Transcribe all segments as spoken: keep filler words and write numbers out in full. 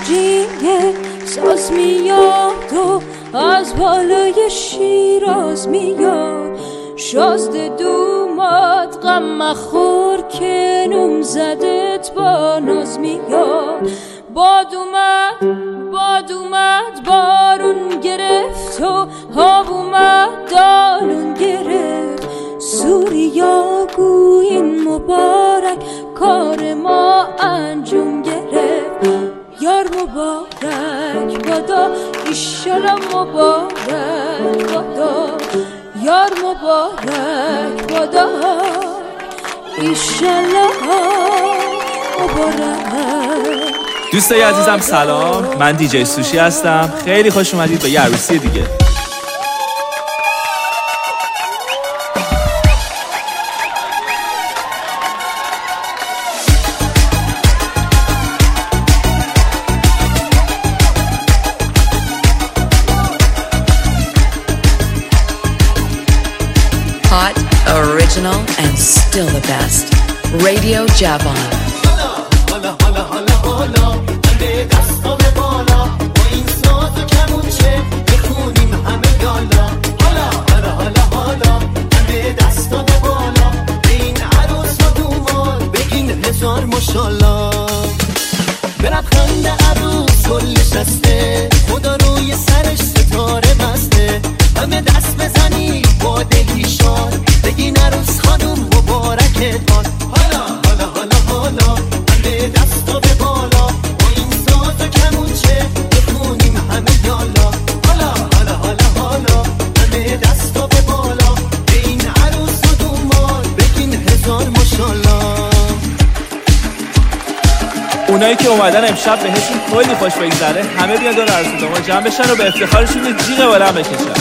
جیگه ساز میاد و از بالای شیراز میاد، شازده دومات غم مخور که نوم زدت با ناز میاد. باد اومد باد اومد بارون گرفت و آب اومد دالون گرفت، سوریا گوین مبارک کار ما انجام گرفت. یار مبارک بادا ایشالا مبارک بادا، یار مبارک بادا ایشالا مبارک. دوستای عزیزم سلام، من دیجی سوشی هستم. خیلی خوش اومدید به یه عروسی دیگه. Hot, original, and still the best. Radio Javan. اونایی که اومدن امشب بهشون کلی خوش بگذره، همه بیان دور عروسی داماد جمع بشن و به افتخارشون یه جیغ بلند بکشن.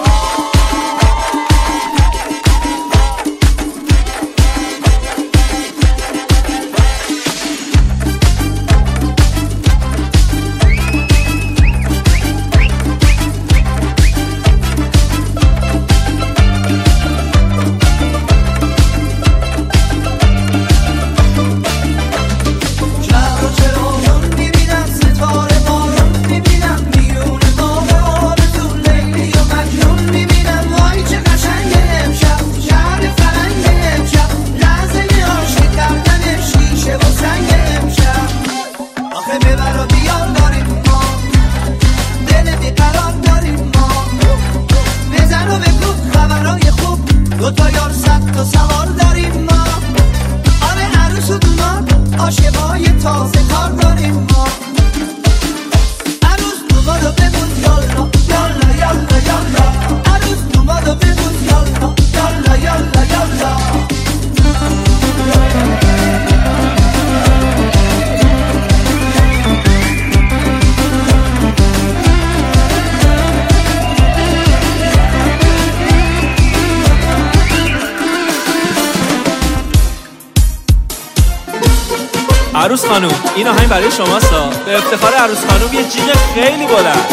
عروس خانوم این آهنگ برای شماست. به افتخار عروس خانوم یه جیغ خیلی بلند.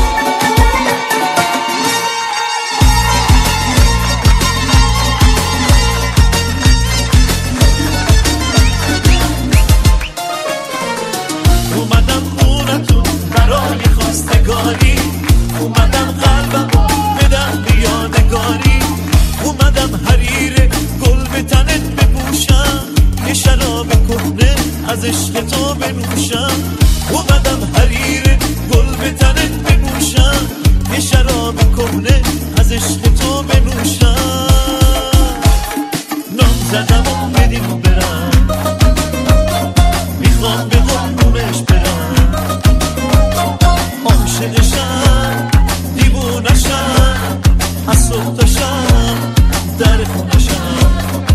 اومدم خونتون برای خواستگاری، اومدم قلبم بدم بیانگاری، اومدم حریر گل به تنت بپوشم، یه شراب کهنه از عشق تو بنوشم. اومدم حریر گل به تنت بپوشم، یه شراب کهنه از عشق تو بنوشم. نام زدم و بدیم برم، میخوام به قربونش برم. عاشقشم دیوونشم، از صبح تا شب در خونشم.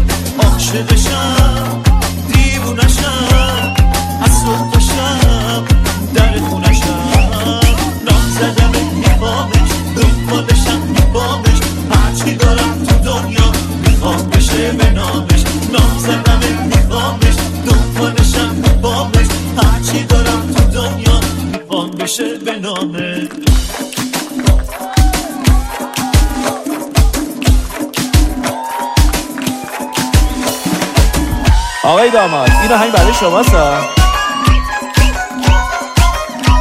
عاشقشم دیوونشم، از صبح تا شب در خونشم. نام زدم میخوامش، دنبالشم میخوامش، هرچی دارم تو دنیا میخوام بشه به نامش. نام زدم میخوامش، دنبالشم میخوامش، هرچی دارم تو دنیا میخوام بشه به نامش. آقای داماد این آهنگ برای شماست.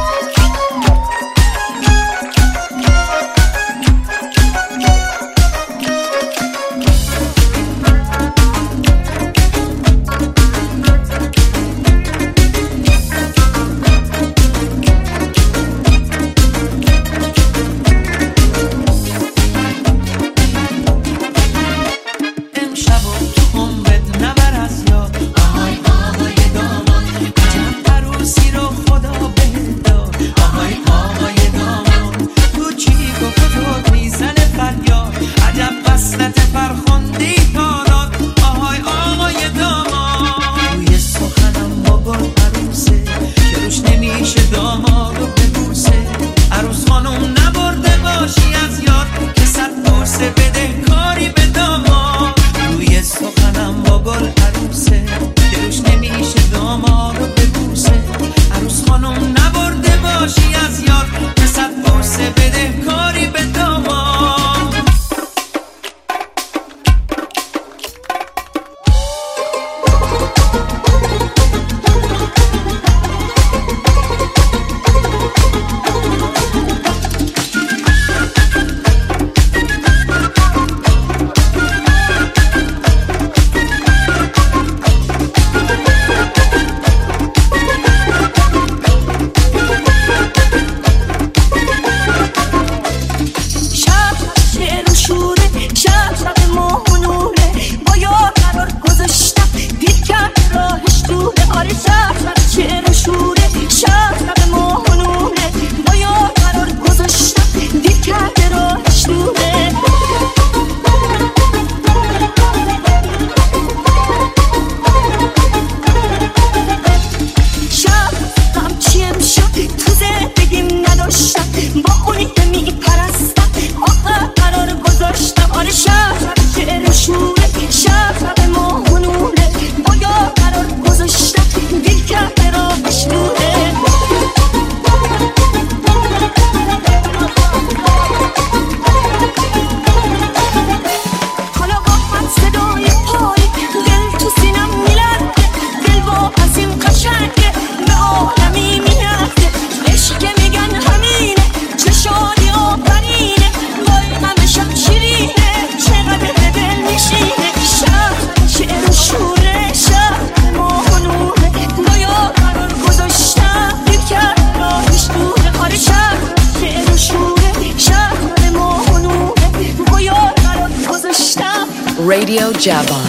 Radio Javan.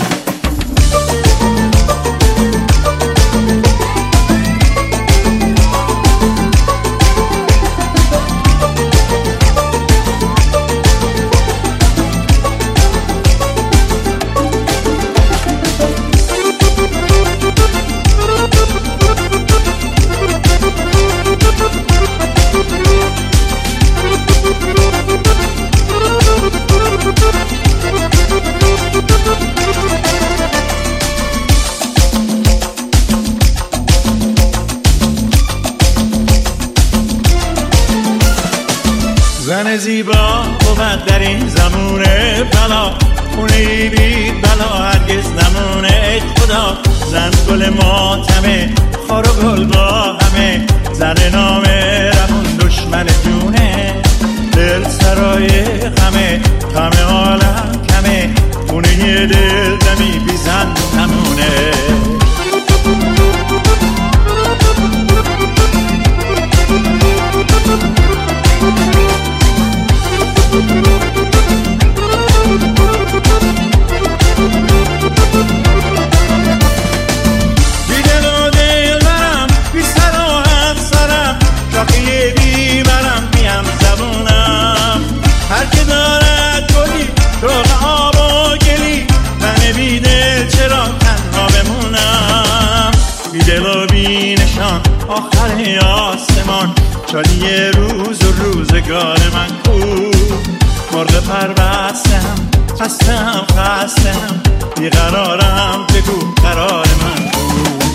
زن زیبا بود در این زمونه بلا، خونه بی بلا هرگز نمونه. ای خدا زن گل ماتمه، خار و گل با همه، زن نامه رمون دشمن جونه. دل سرای غمه، غم عالم کمه، خونه دل دمی بی زن نمونه. بیدل و دل برم، بی سر و همسرم، شاقی بی برم، بیم زبونم. هر که دارد گلی روغ آب و گلی، من بیدل چرا تنها بمونم. بیدل و بی نشان آخر آسمان، شادی روز و روزگار من کو. مرغ پروستم، خستم خستم، بیقرارم، بگو قرار من کو.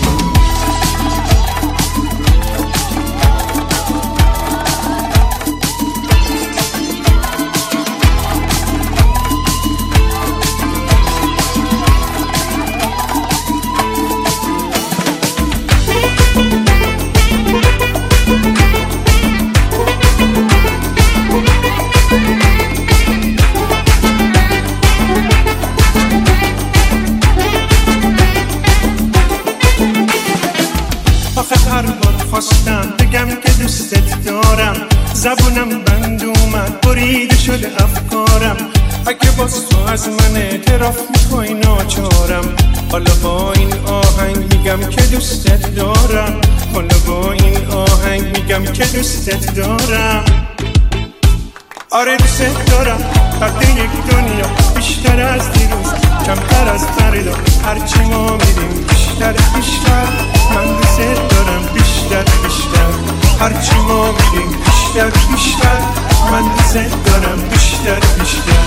خواستم بگم که دوستت دارم، زبونم بند اومد بریده شده افکارم. اگه باز تو از من اعتراف میخوای ناچارم، حالا با این آهنگ میگم که دوستت دارم. حالا با این آهنگ میگم که دوستت دارم. آره دوستت دارم، فرد یک دنیا، بیشتر از دیروز، کمتر از فردا. هرچی ما میریم بیشتر بیشتر، من دوستت دارم بیشتر بیشتر. هرچی ما میریم بیشتر بیشتر، من دوستت دارم بیشتر بیشتر.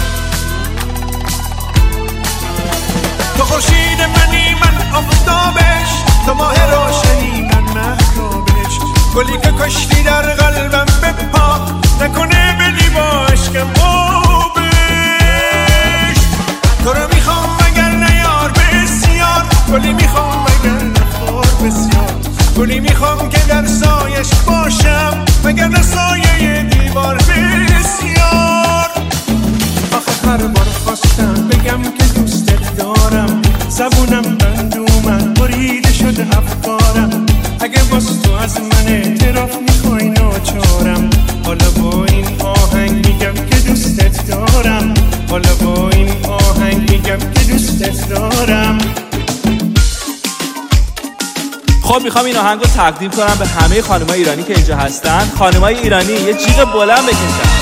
تو خورشید منی من آفتابش، تو ماه روشنی من مهتابش. گلی که کشتی در قلبم بپا، نکنه بدی با عشقم آبش. تو رو میخوام مگر نیار بسیار، گلی میخوام مگر نخور بسیار. گلی میخوام که در سایش باشم، مگر نه سایه دیوار بسیار. آخه هر بار خواستم بگم که دوستت دارم، زبونم بند اومد بریده شده افکارم. اگه باز تو از من اعتراف میخوای ناچارم، حالا با این آهنگ میگم که دوستت دارم. حالا با این آهنگ میگم که دوستت دارم. خب میخوام این آهنگو تقدیم کنم به همه خانمای ایرانی که اینجا هستن. خانمای ایرانی یه جیغ بلند بکشن.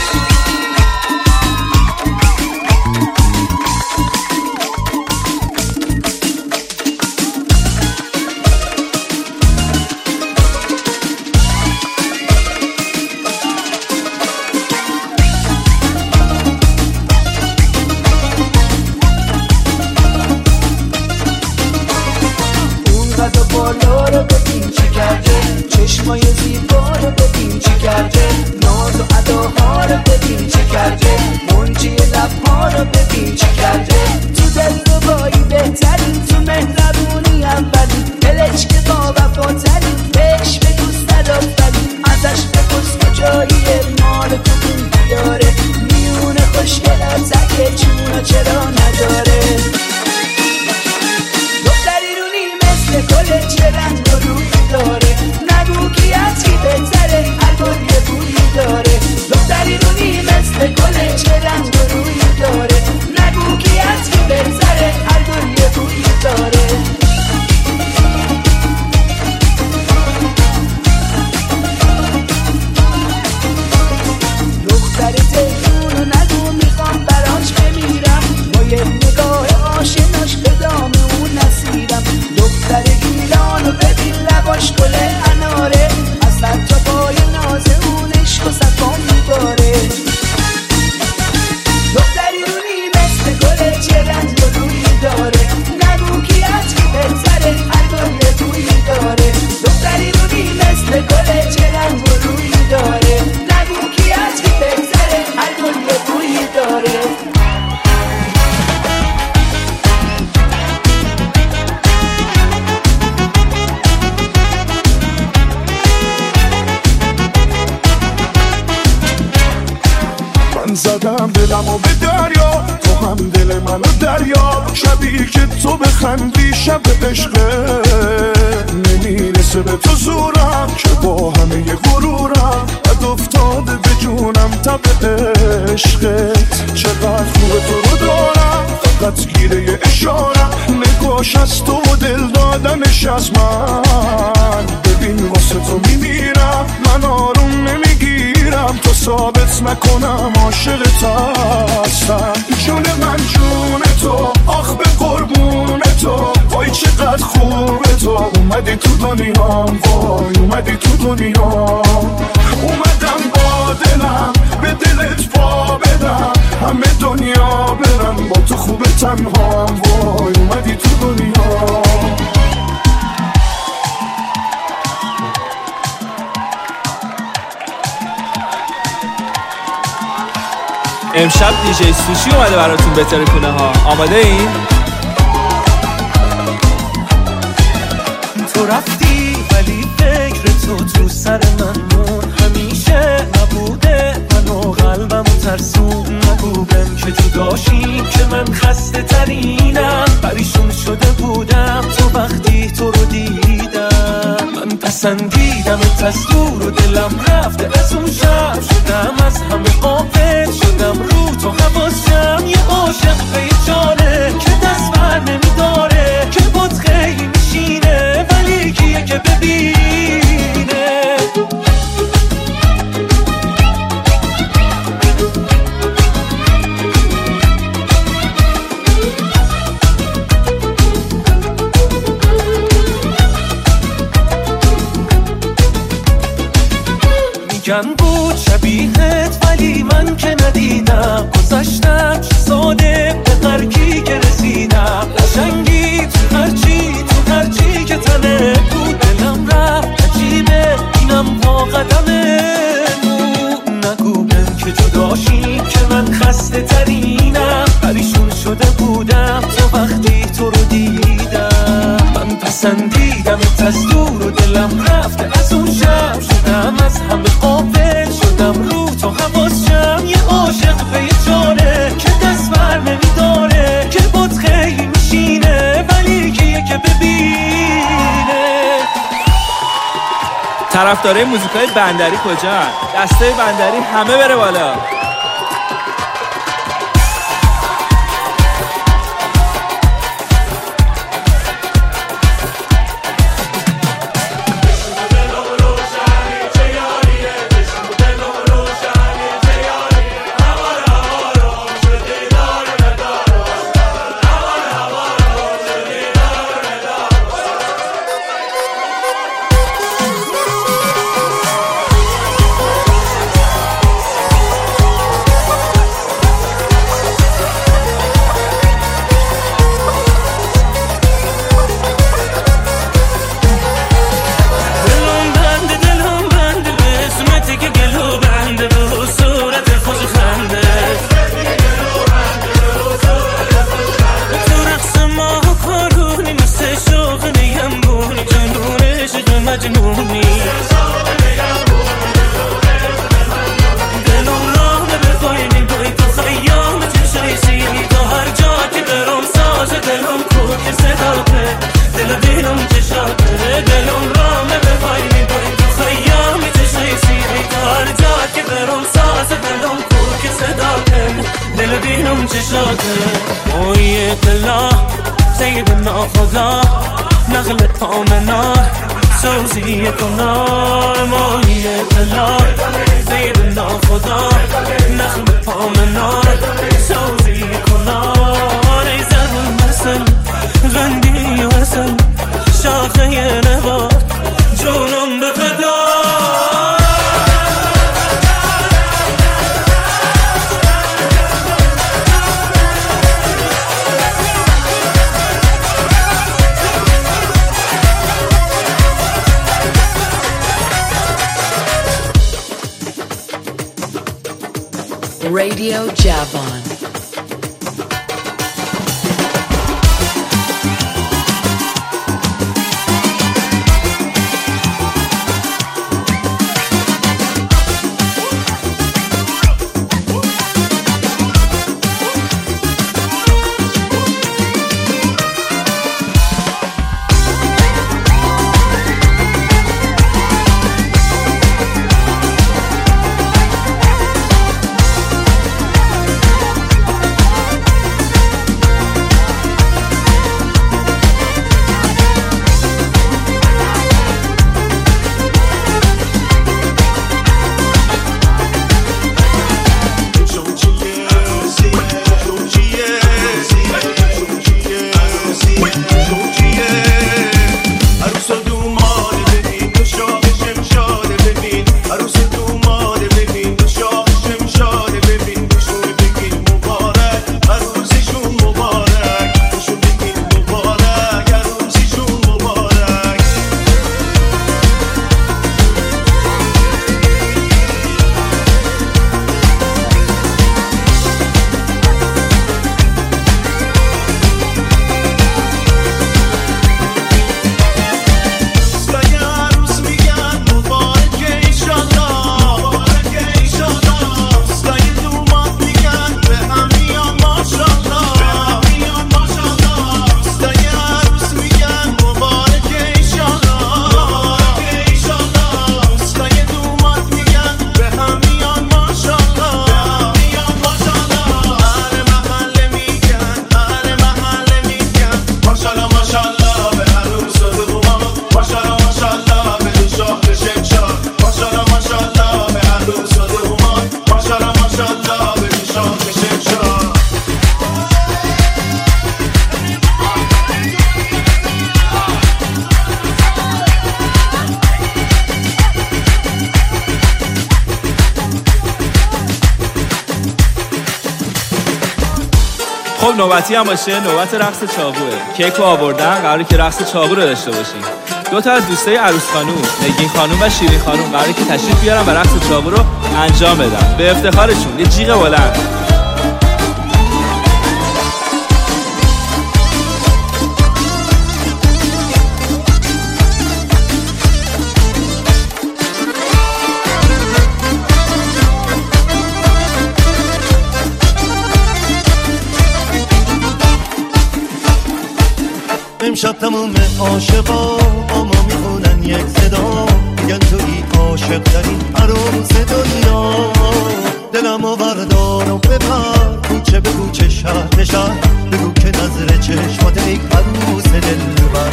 بالا رو ببین چی کرده، چشمای زیبا رو ببین چی کرده، ناز و اداها رو ببین چی کرده، منجی لبها رو ببین چی کرده. تو دل ربایی بهترین، تو مهربونی اولین، دلش که با وفاترین، بهش بگو صدافترین. ازش بپرس کجاییه، مال کدوم دیاره، میونه خوشگلت اگه چونو چرا نداره. گل چه رنگ و روی داره، نگو کی از کی بهتره، هر گل یه بویی داره. دختری رونی مثل گل چه رنگ و روی داره، نگو کی از کی بهتره. دلمو به دریا، تو هم دل منو دریا. شبیه که تو بخندی شب عشقه، نمیرسه به تو زورم که با همه غرورم بد افتاده به جونم تب عشقت. چقدر خوبه تو رو دارم، فقط گیره اشارم، نگاش از تو و دل دادنش از من. ببین واسه تو میمیرم، من آروم نمیگیرم تا ثابت نکنم عاشقت هستم. جون من جون تو، آخ به قربون تو، وای چقدر خوبه تو. اومدی تو دنیام، وای اومدی تو دنیام. اومدم با دلم به دلت پا بدم، همه دنیا برم با تو خوبه تنهام. وای اومدی تو دنیام. امشب دیجی سوشی اومده براتون بهتره کنه ها. آماده این؟ تو رفتی ولی فکر تو تو سر من مون، همیشه نبوده منو قلبم ترسون. نگو بهم که جداشیم که من خسته ترینم، پریشون شده بودم تو وقتی تو رو دیدم. من پسندیدم از دور و دلم رفته از اون شب، شدم از همه غافل، شدم رو تو حواسم. یه عاشق به یه جانه که دست بر نمیداره، که بود خیلی میشینه ولی کیه که ببینه. میگن بود شبیهت ولی من که ندیدم، گذاشتم چه ساده به قرکی که رسیدم. قشنگی تو هرچی تو هرچی که تنه بود، دلم رفت عجیبه اینم پا قدمه. نگو بهم که جداشیم که من خسته ترینم، پریشون شده بودم تو وقتی تو رو دیدم. من پسندیدم از دور و دلم رفته از اون شب، شدم از همه غافل، شدم رو تو حواسم. یه عاشق به یه جانه که دست بر نمیداره، که بود خیلی میشینه ولی کیه که ببینه. طرفدارای موزیکای بندری کجا؟ دسته بندری همه بره بالا. Radio Javon. خب نوبتی هم باشه، نوبت رقص چاقوه. کیکو آوردن، قراره که رقص چاقو رو داشته باشیم. دو تا از دوستای عروس خانوم، نگین خانوم و شیرین خانوم، قراره که تشریف بیارن و رقص چاقو رو انجام بدن. به افتخارشون یه جیغ بلند. امشب تموم عاشقا با ما میخونن یک صدا، میگن توی عاشق ترین عروس دنیا. دلم و بردار و ببر کوچه به کوچه شهر به شهر، بگو که نظر چشمات ای عروس دلبر.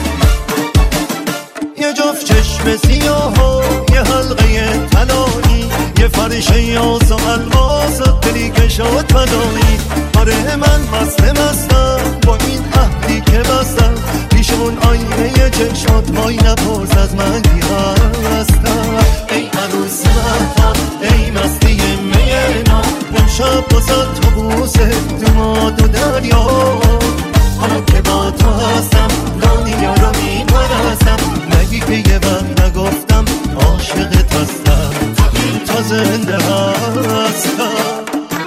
یه جفت چشم سیاه و یه حلقه طلایی، یه فرشه یاس و الماس دلی که شد فدایی. آره من مست مستم با این عهدی که بستم، پیشمون آینه چشمات وای نپرس از من کی هستم. ای عروس مهتاب ای مستی مینا، امشب بازد تو بوسه تو ماد و دریا. حالا که با تو هستم دنیا رو میپرستم، نگی که یه وقت نگفتم عاشقت هستم، تا زنده هستم.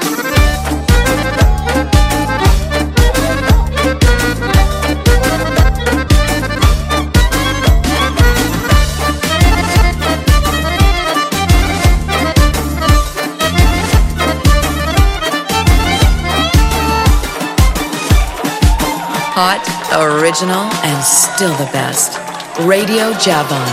Hot, original, and still the best. Radio Javon.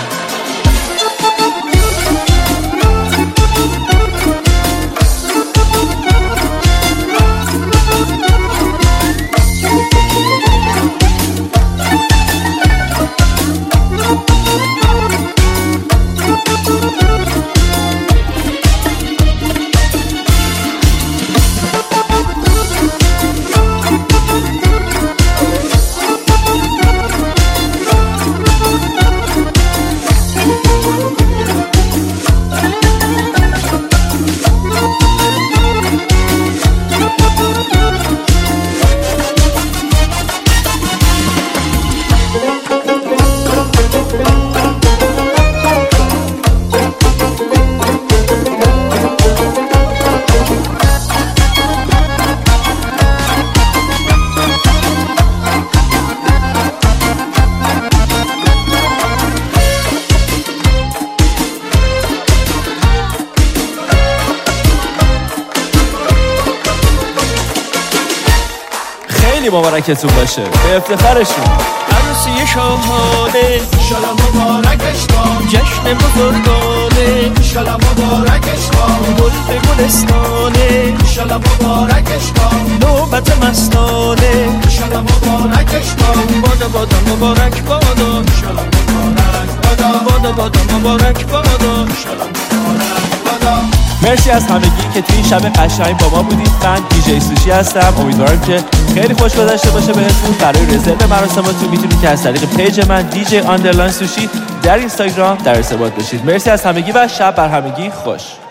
مبارکتون باشه، به افتخارشون. عروسی شاهانه انشالله مبارکش باد، جشن بزرگانه انشالله مبارکش باد، گل به گلستانه انشالله مبارکش باد، نوبت مستانه انشالله مبارکش باد، بادا بادا مبارک بادا انشالله مبارک بادا، بادا بادا مبارک بادا انشالله مبارک بادا. مرسی از همگی که توی این شب قشنگ با ما بودید. من دیجی سوشی هستم. امیدوارم که خیلی خوش گذشته باشه بهتون. برای رزرو مراسماتون میتونید که از طریق پیج من دیجی آندرلاین سوشی در اینستاگرام در ارتباط باشید. مرسی از همگی و شب بر همگی خوش.